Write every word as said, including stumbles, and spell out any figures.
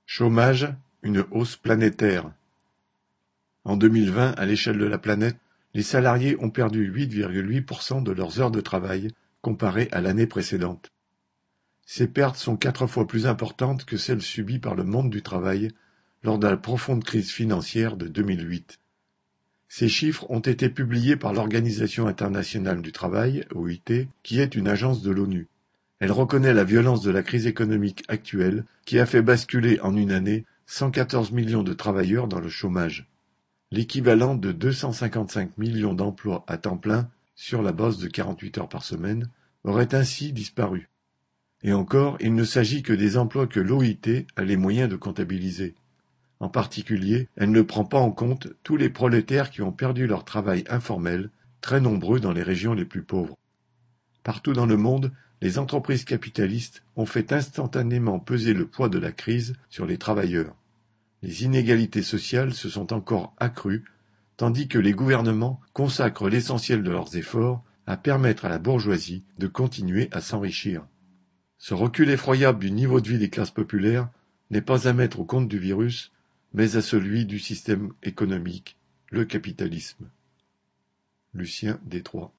Chômage, une hausse planétaire. En deux mille vingt, à l'échelle de la planète, les salariés ont perdu huit virgule huit pour cent de leurs heures de travail comparé à l'année précédente. Ces pertes sont quatre fois plus importantes que celles subies par le monde du travail lors de la profonde crise financière de deux mille huit. Ces chiffres ont été publiés par l'Organisation internationale du travail, O I T, qui est une agence de l'ONU. Elle reconnaît la violence de la crise économique actuelle qui a fait basculer en une année cent quatorze millions de travailleurs dans le chômage, l'équivalent de deux cent cinquante-cinq millions d'emplois à temps plein sur la base de quarante-huit heures par semaine auraient ainsi disparu. Et encore, il ne s'agit que des emplois que l'O I T a les moyens de comptabiliser. En particulier, elle ne prend pas en compte tous les prolétaires qui ont perdu leur travail informel, très nombreux dans les régions les plus pauvres. Partout dans le monde, les entreprises capitalistes ont fait instantanément peser le poids de la crise sur les travailleurs. Les inégalités sociales se sont encore accrues, tandis que les gouvernements consacrent l'essentiel de leurs efforts à permettre à la bourgeoisie de continuer à s'enrichir. Ce recul effroyable du niveau de vie des classes populaires n'est pas à mettre au compte du virus, mais à celui du système économique, le capitalisme. Lucien Détroit.